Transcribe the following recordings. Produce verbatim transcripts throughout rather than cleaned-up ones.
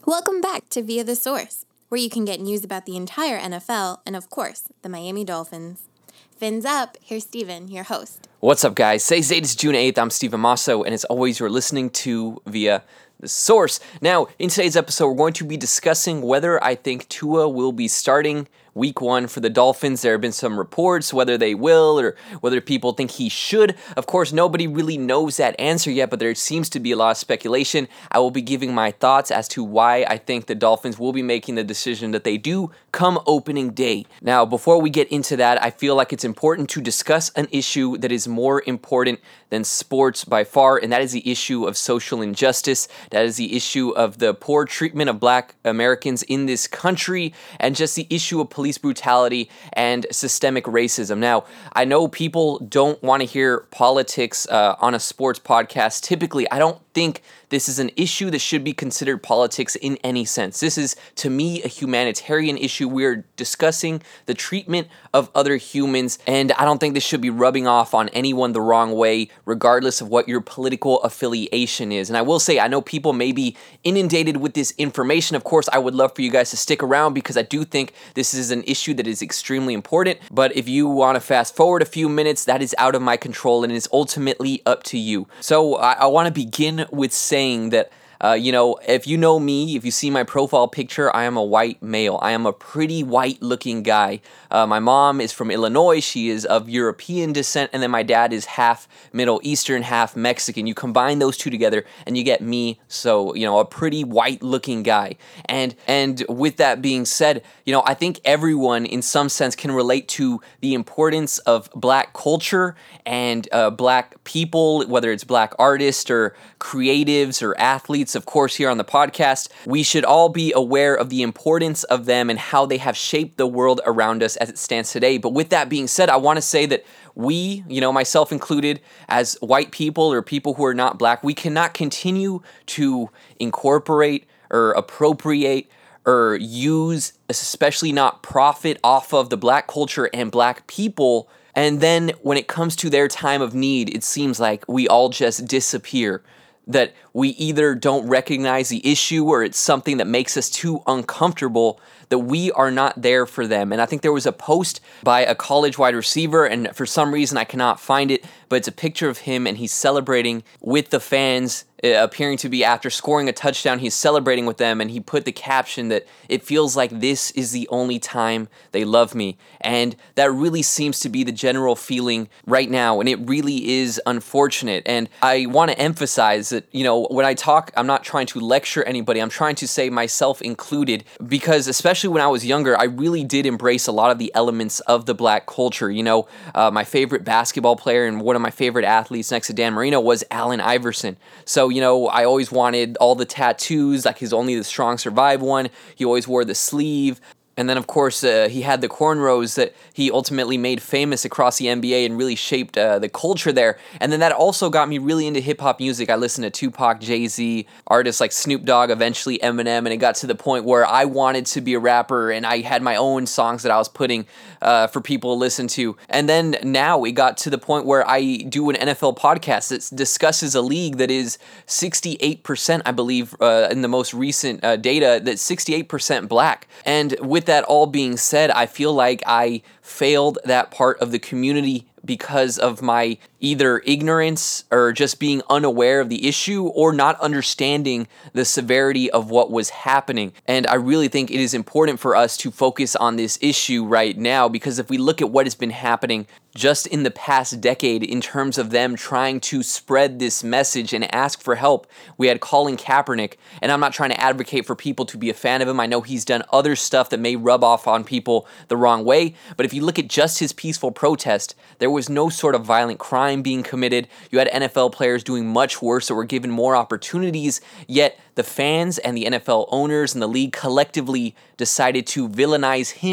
Welcome back to Via the Source, where you can get news about the entire N F L and, of course, the Miami Dolphins. Fins up, here's Steven, your host. What's up, guys? Today's date is June eighth. I'm Steven Masso, and as always, you're listening to Via the Source. Now, in today's episode, we're going to be discussing whether I think Tua will be starting week one for the Dolphins. There have been some reports whether they will or whether people think he should. Of course, nobody really knows that answer yet, but there seems to be a lot of speculation. I will be giving my thoughts as to why I think the Dolphins will be making the decision that they do come opening day. Now, before we get into that, I feel like it's important to discuss an issue that is more important than sports by far, and that is the issue of social injustice. That is the issue of the poor treatment of Black Americans in this country, and just the issue of police brutality and systemic racism. Now, I know people don't want to hear politics uh, on a sports podcast. Typically, I don't think this is an issue that should be considered politics in any sense. This is, to me, a humanitarian issue. We're discussing the treatment of other humans, and I don't think this should be rubbing off on anyone the wrong way, regardless of what your political affiliation is. And I will say, I know people may be inundated with this information. Of course, I would love for you guys to stick around because I do think this is an issue that is extremely important. But if you want to fast forward a few minutes, that is out of my control and is ultimately up to you. So I, I want to begin with saying that Uh, you know, if you know me, if you see my profile picture, I am a white male. I am a pretty white-looking guy. Uh, my mom is from Illinois. She is of European descent, and then my dad is half Middle Eastern, half Mexican. You combine those two together, and you get me. So, you know, a pretty white-looking guy. And and with that being said, you know, I think everyone, in some sense, can relate to the importance of Black culture and uh, Black people, whether it's Black artists or creatives or athletes. Of course, here on the podcast, we should all be aware of the importance of them and how they have shaped the world around us as it stands today. But with that being said, I want to say that we, you know, myself included, as white people or people who are not Black, we cannot continue to incorporate or appropriate or use, especially not profit off of the Black culture and Black people. And then when it comes to their time of need, it seems like we all just disappear. That we either don't recognize the issue or it's something that makes us too uncomfortable, that we are not there for them. And I think there was a post by a college wide receiver, and for some reason I cannot find it, but it's a picture of him and he's celebrating with the fans, uh, appearing to be after scoring a touchdown, he's celebrating with them, and he put the caption that it feels like this is the only time they love me. And that really seems to be the general feeling right now, and it really is unfortunate. And I want to emphasize that, you know, when I talk, I'm not trying to lecture anybody, I'm trying to say myself included, because especially when I was younger, I really did embrace a lot of the elements of the Black culture. You know, uh, my favorite basketball player and one of my favorite athletes next to Dan Marino was Allen Iverson. So, you know, I always wanted all the tattoos, like his Only the Strong Survive one. He always wore the sleeve. And then, of course, uh, he had the cornrows that he ultimately made famous across the N B A and really shaped uh, the culture there. And then that also got me really into hip-hop music. I listened to Tupac, Jay-Z, artists like Snoop Dogg, eventually Eminem, and it got to the point where I wanted to be a rapper, and I had my own songs that I was putting uh, for people to listen to. And then now it got to the point where I do an N F L podcast that discusses a league that is sixty-eight percent, I believe, uh, in the most recent uh, data, that's sixty-eight percent Black. And with that all being said, I feel like I failed that part of the community because of my either ignorance or just being unaware of the issue or not understanding the severity of what was happening. And I really think it is important for us to focus on this issue right now, because if we look at what has been happening just in the past decade in terms of them trying to spread this message and ask for help, we had Colin Kaepernick, and I'm not trying to advocate for people to be a fan of him. I know he's done other stuff that may rub off on people the wrong way, but if you look at just his peaceful protest, there was no sort of violent crime being committed. You had N F L players doing much worse that were given more opportunities, yet the fans and the N F L owners and the league collectively decided to villainize him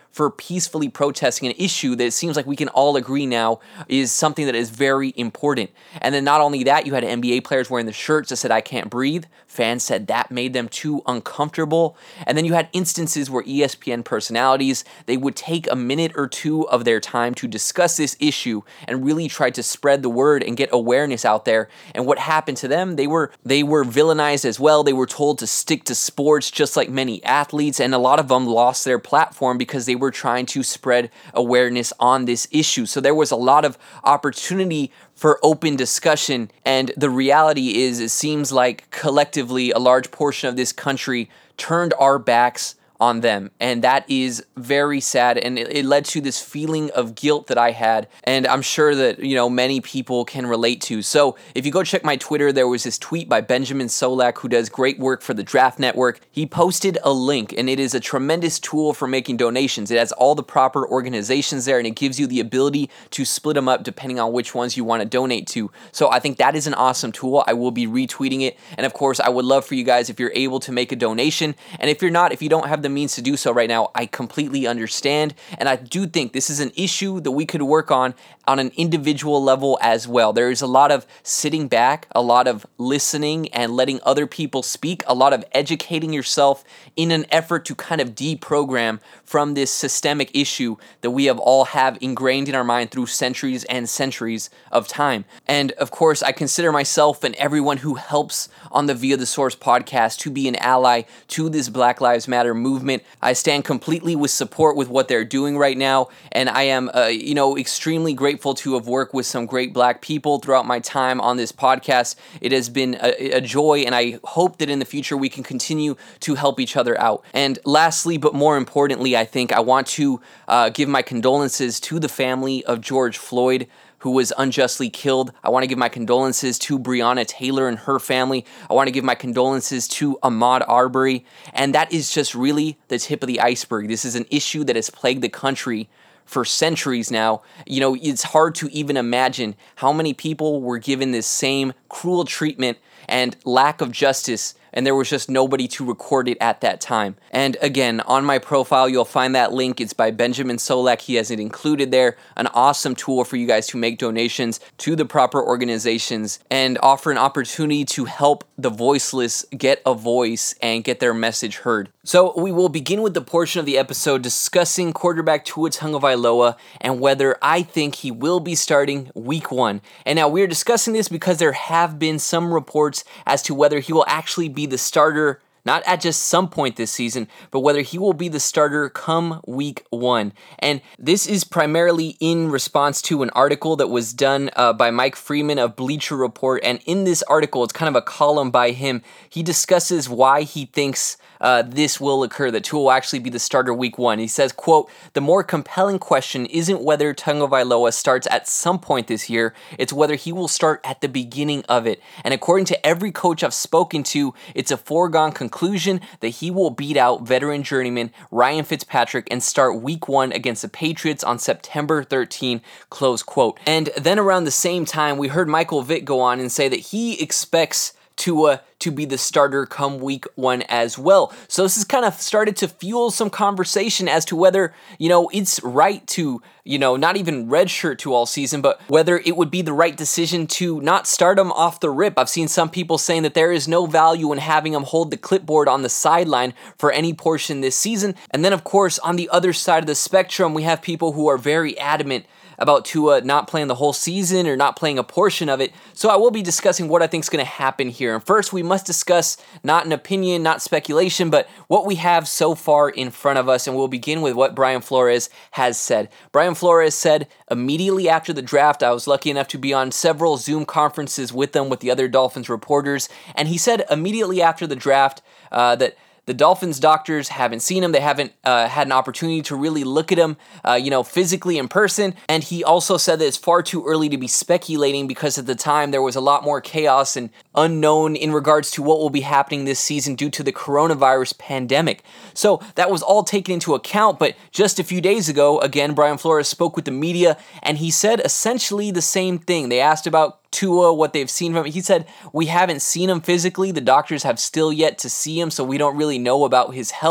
for peacefully protesting an issue that it seems like we can all agree now is something that is very important. And then not only that, you had N B A players wearing the shirts that said, "I can't breathe." Fans said that made them too uncomfortable. And then you had instances where E S P N personalities, they would take a minute or two of their time to discuss this issue and really try to spread the word and get awareness out there. And what happened to them? They were they were villainized as well. They were told to stick to sports just like many athletes, and a lot of them lost their platform because they were trying to spread awareness on this issue. So there was a lot of opportunity for open discussion, and the reality is it seems like collectively a large portion of this country turned our backs on them, and that is very sad, and it, it led to this feeling of guilt that I had, and I'm sure that, you know, many people can relate to. So if you go check my Twitter, there was this tweet by Benjamin Solak, who does great work for the Draft Network. He posted a link, and it is a tremendous tool for making donations. It has all the proper organizations there, and it gives you the ability to split them up depending on which ones you want to donate to. So I think that is an awesome tool. I will be retweeting it, and of course, I would love for you guys if you're able to make a donation, and if you're not, if you don't have the means to do so right now, I completely understand, and I do think this is an issue that we could work on on an individual level as well. There is a lot of sitting back, a lot of listening and letting other people speak, a lot of educating yourself in an effort to kind of deprogram from this systemic issue that we have all have ingrained in our mind through centuries and centuries of time. And of course, I consider myself and everyone who helps on the Via the Source podcast to be an ally to this Black Lives Matter movement. I stand completely with support with what they're doing right now, and I am, uh, you know, extremely grateful to have worked with some great Black people throughout my time on this podcast. It has been a, a joy, and I hope that in the future we can continue to help each other out. And lastly, but more importantly, I think I want to uh, give my condolences to the family of George Floyd, who was unjustly killed. I want to give my condolences to Breonna Taylor and her family. I want to give my condolences to Ahmaud Arbery. And that is just really the tip of the iceberg. This is an issue that has plagued the country for centuries now. You know, it's hard to even imagine how many people were given this same cruel treatment and lack of justice, and there was just nobody to record it at that time. And again, on my profile, you'll find that link. It's by Benjamin Solak. He has it included there. An awesome tool for you guys to make donations to the proper organizations and offer an opportunity to help the voiceless get a voice and get their message heard. So we will begin with the portion of the episode discussing quarterback Tua Tagovailoa and whether I think he will be starting week one. And now we're discussing this because there have been some reports as to whether he will actually be the starter, not at just some point this season, but whether he will be the starter come week one. And this is primarily in response to an article that was done uh, by Mike Freeman of Bleacher Report. And in this article, it's kind of a column by him. He discusses why he thinks Uh, this will occur, that Tua will actually be the starter week one. He says, quote, "The more compelling question isn't whether Tagovailoa starts at some point this year, it's whether he will start at the beginning of it. And according to every coach I've spoken to, it's a foregone conclusion that he will beat out veteran journeyman Ryan Fitzpatrick and start week one against the Patriots on September thirteenth, close quote." And then around the same time, we heard Michael Vick go on and say that he expects Tua to be the starter come week one as well. So this has kind of started to fuel some conversation as to whether, you know, it's right to, you know, not even redshirt to all season, but whether it would be the right decision to not start him off the rip. I've seen some people saying that there is no value in having him hold the clipboard on the sideline for any portion this season. And then, of course, on the other side of the spectrum, we have people who are very adamant about Tua not playing the whole season or not playing a portion of it. So I will be discussing what I think is going to happen here. And first, we must discuss not an opinion, not speculation, but what we have so far in front of us. And we'll begin with what Brian Flores has said. Brian Flores said immediately after the draft, I was lucky enough to be on several Zoom conferences with them, with the other Dolphins reporters. And he said immediately after the draft uh, that the Dolphins doctors haven't seen him. They haven't uh, had an opportunity to really look at him, uh, you know, physically in person. And he also said that it's far too early to be speculating because at the time there was a lot more chaos and unknown in regards to what will be happening this season due to the coronavirus pandemic. So that was all taken into account. But just a few days ago, again, Brian Flores spoke with the media and he said essentially the same thing. They asked about Tua, what they've seen from him. He said, "We haven't seen him physically. The doctors have still yet to see him, so we don't really know about his health."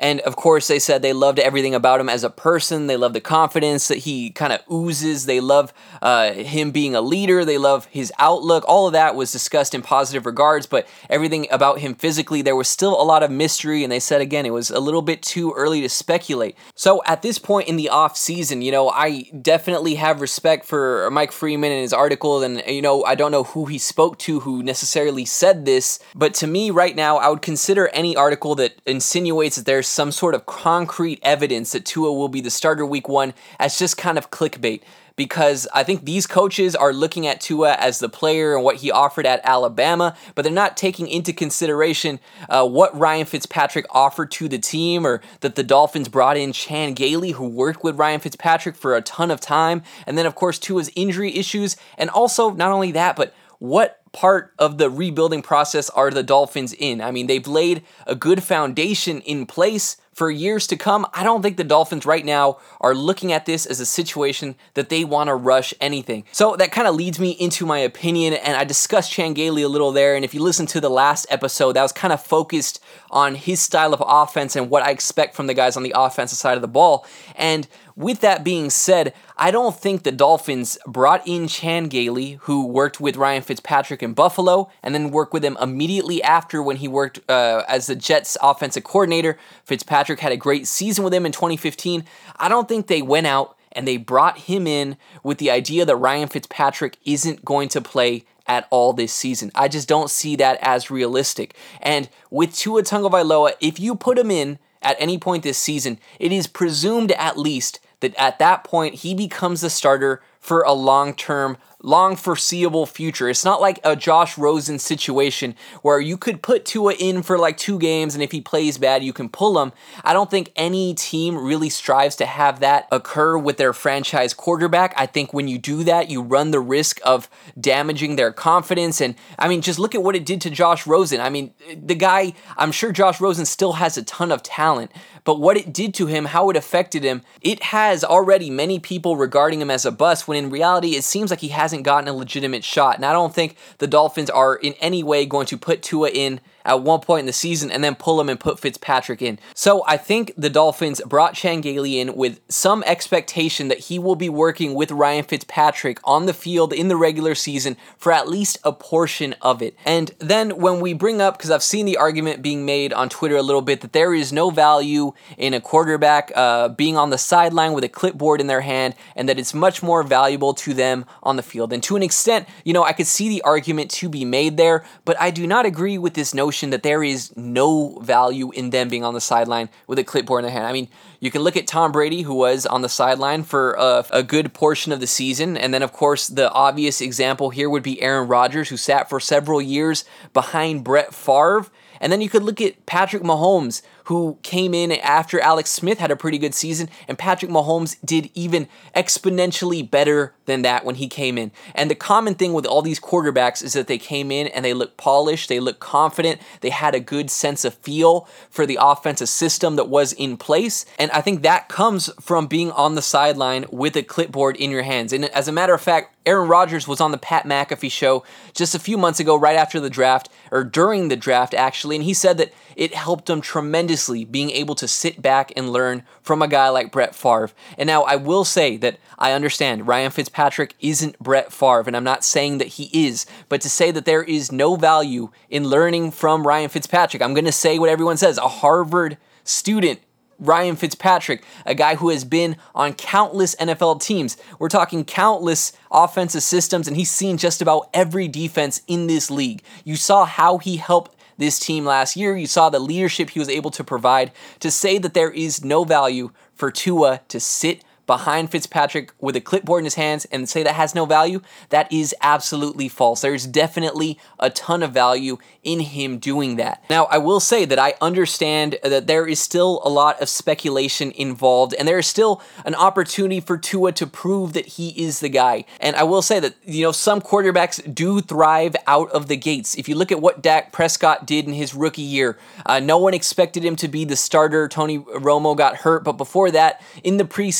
And of course, they said they loved everything about him as a person. They love the confidence that he kind of oozes. They love uh, him being a leader. They love his outlook. All of that was discussed in positive regards, but everything about him physically, there was still a lot of mystery. And they said, again, it was a little bit too early to speculate. So at this point in the off season, you know, I definitely have respect for Mike Freeman and his article. And, you know, I don't know who he spoke to who necessarily said this, but to me right now, I would consider any article that insinuates that there's some sort of concrete evidence that Tua will be the starter week one as just kind of clickbait. Because I think these coaches are looking at Tua as the player and what he offered at Alabama, but they're not taking into consideration uh, what Ryan Fitzpatrick offered to the team, or that the Dolphins brought in Chan Gailey, who worked with Ryan Fitzpatrick for a ton of time, and then of course Tua's injury issues, and also not only that, but what part of the rebuilding process are the Dolphins in? I mean, they've laid a good foundation in place for years to come. I don't think the Dolphins right now are looking at this as a situation that they want to rush anything. So that kind of leads me into my opinion, and I discussed Chan Gailey a little there, and if you listen to the last episode, that was kind of focused on his style of offense and what I expect from the guys on the offensive side of the ball. And with that being said, I don't think the Dolphins brought in Chan Gailey, who worked with Ryan Fitzpatrick in Buffalo, and then worked with him immediately after when he worked uh, as the Jets offensive coordinator. Fitzpatrick had a great season with him in twenty fifteen. I don't think they went out and they brought him in with the idea that Ryan Fitzpatrick isn't going to play at all this season. I just don't see that as realistic. And with Tua Tagovailoa, if you put him in at any point this season, it is presumed at least that at that point he becomes the starter for a long-term, long foreseeable future. It's not like a Josh Rosen situation where you could put Tua in for like two games and if he plays bad, you can pull him. I don't think any team really strives to have that occur with their franchise quarterback. I think when you do that, you run the risk of damaging their confidence. And I mean, just look at what it did to Josh Rosen. I mean, the guy, I'm sure Josh Rosen still has a ton of talent, but what it did to him, how it affected him, it has already many people regarding him as a bust, when in reality, it seems like he hasn't gotten a legitimate shot. And I don't think the Dolphins are in any way going to put Tua in at one point in the season and then pull him and put Fitzpatrick in. So I think the Dolphins brought Chan Gailey in with some expectation that he will be working with Ryan Fitzpatrick on the field in the regular season for at least a portion of it. And then when we bring up, because I've seen the argument being made on Twitter a little bit, that there is no value in a quarterback uh, being on the sideline with a clipboard in their hand, and that it's much more valuable to them on the field. And to an extent, you know, I could see the argument to be made there, but I do not agree with this notion that there is no value in them being on the sideline with a clipboard in their hand. I mean, you can look at Tom Brady, who was on the sideline for a, a good portion of the season, and then, of course, the obvious example here would be Aaron Rodgers, who sat for several years behind Brett Favre. And then you could look at Patrick Mahomes, who came in after Alex Smith had a pretty good season, and Patrick Mahomes did even exponentially better than that when he came in. And the common thing with all these quarterbacks is that they came in and they looked polished, they looked confident, they had a good sense of feel for the offensive system that was in place. And I think that comes from being on the sideline with a clipboard in your hands. And as a matter of fact, Aaron Rodgers was on the Pat McAfee show just a few months ago, right after the draft, or during the draft actually, and he said that it helped him tremendously being able to sit back and learn from a guy like Brett Favre. And now I will say that I understand Ryan Fitzpatrick isn't Brett Favre, and I'm not saying that he is, but to say that there is no value in learning from Ryan Fitzpatrick, I'm going to say what everyone says, a Harvard student, Ryan Fitzpatrick, a guy who has been on countless N F L teams. We're talking countless offensive systems, and he's seen just about every defense in this league. You saw how he helped this team last year. You saw the leadership he was able to provide. To say that there is no value for Tua to sit behind Fitzpatrick with a clipboard in his hands and say that has no value, that is absolutely false. There's definitely a ton of value in him doing that. Now, I will say that I understand that there is still a lot of speculation involved, and there is still an opportunity for Tua to prove that he is the guy. And I will say that, you know, some quarterbacks do thrive out of the gates. If you look at what Dak Prescott did in his rookie year, uh, no one expected him to be the starter. Tony Romo got hurt, but before that, in the preseason, Dak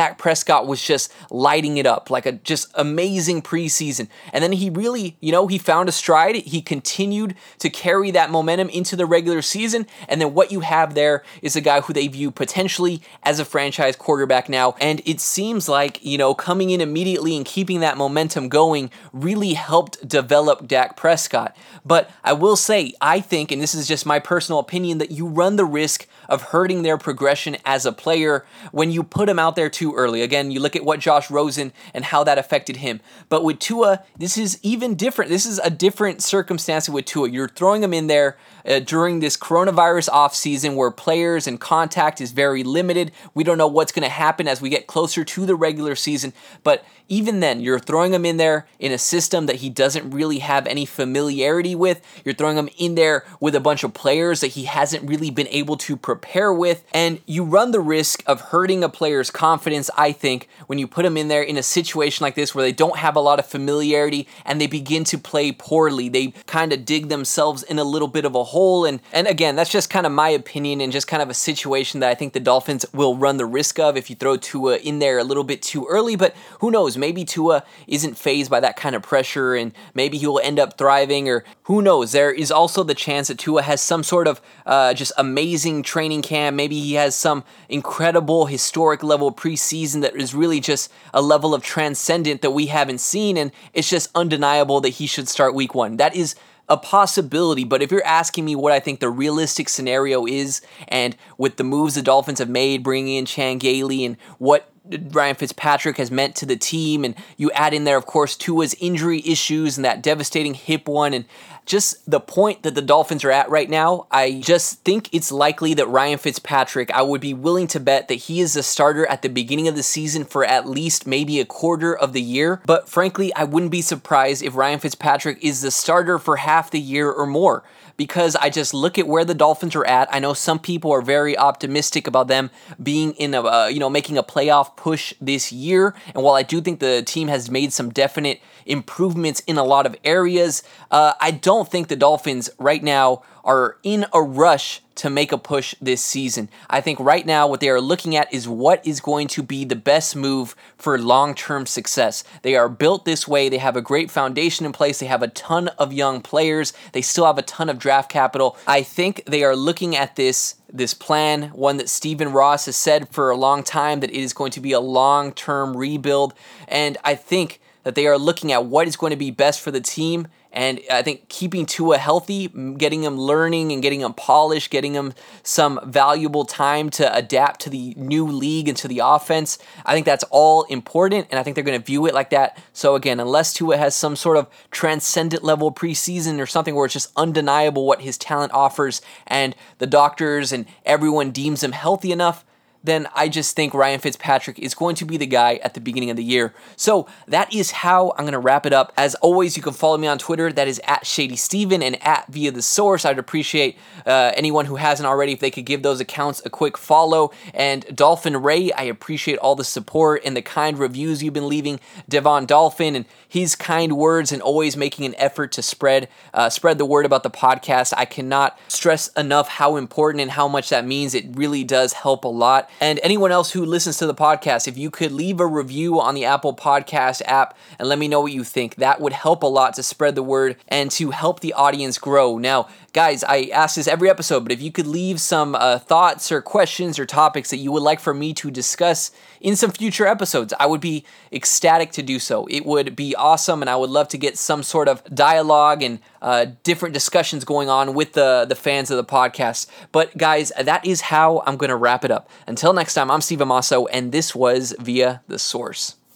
Dak Prescott was just lighting it up, like a just amazing preseason. And then he really, you know, he found a stride. He continued to carry that momentum into the regular season. And then what you have there is a guy who they view potentially as a franchise quarterback now. And it seems like, you know, coming in immediately and keeping that momentum going really helped develop Dak Prescott. But I will say, I think, and this is just my personal opinion, that you run the risk of hurting their progression as a player when you put him out there too early. Again, you look at what Josh Rosen and how that affected him. But with Tua, this is even different. This is a different circumstance with Tua. You're throwing him in there uh, during this coronavirus offseason where players and contact is very limited. We don't know what's going to happen as we get closer to the regular season. But even then, you're throwing him in there in a system that he doesn't really have any familiarity with. You're throwing him in there with a bunch of players that he hasn't really been able to prepare with. And you run the risk of hurting a player's confidence, I think, when you put him in there in a situation like this where they don't have a lot of familiarity and they begin to play poorly. They kind of dig themselves in a little bit of a hole. And, and again, that's just kind of my opinion and just kind of a situation that I think the Dolphins will run the risk of if you throw Tua in there a little bit too early. But who knows? Maybe Tua isn't fazed by that kind of pressure and maybe he will end up thriving, or who knows? There is also the chance that Tua has some sort of uh, just amazing training camp. Maybe he has some incredible historic level preseason that is really just a level of transcendent that we haven't seen, and it's just undeniable that he should start week one. That is a possibility, but if you're asking me what I think the realistic scenario is, and with the moves the Dolphins have made, bringing in Chan Gailey and what Ryan Fitzpatrick has meant to the team, and you add in there, of course, Tua's injury issues and that devastating hip one, and just the point that the Dolphins are at right now, I just think it's likely that Ryan Fitzpatrick, I would be willing to bet that he is a starter at the beginning of the season for at least maybe a quarter of the year. But frankly, I wouldn't be surprised if Ryan Fitzpatrick is the starter for half the year or more, because I just look at where the Dolphins are at. I know some people are very optimistic about them being in a, uh, you know, making a playoff push this year. And while I do think the team has made some definite improvements in a lot of areas, uh, I don't think the Dolphins right now are in a rush to make a push this season. I think right now what they are looking at is what is going to be the best move for long-term success. They are built this way. They have a great foundation in place. They have a ton of young players. They still have a ton of draft capital. I think they are looking at this this plan, one that Stephen Ross has said for a long time, that it is going to be a long-term rebuild. And I think that they are looking at what is going to be best for the team. And I think keeping Tua healthy, getting him learning and getting him polished, getting him some valuable time to adapt to the new league and to the offense, I think that's all important, and I think they're going to view it like that. So again, unless Tua has some sort of transcendent level preseason or something where it's just undeniable what his talent offers and the doctors and everyone deems him healthy enough, then I just think Ryan Fitzpatrick is going to be the guy at the beginning of the year. So that is how I'm going to wrap it up. As always, you can follow me on Twitter. That is at Shady Steven and at Via the Source. I'd appreciate uh, anyone who hasn't already if they could give those accounts a quick follow. And Dolphin Ray, I appreciate all the support and the kind reviews you've been leaving. Devon Dolphin and his kind words and always making an effort to spread uh, spread the word about the podcast. I cannot stress enough how important and how much that means. It really does help a lot. And anyone else who listens to the podcast, if you could leave a review on the Apple Podcast app and let me know what you think, that would help a lot to spread the word and to help the audience grow. Now, guys, I ask this every episode, but if you could leave some uh, thoughts or questions or topics that you would like for me to discuss in some future episodes, I would be ecstatic to do so. It would be awesome, and I would love to get some sort of dialogue and uh, different discussions going on with the, the fans of the podcast. But guys, that is how I'm going to wrap it up. Until next time, I'm Steve Amaso, and this was Via the Source.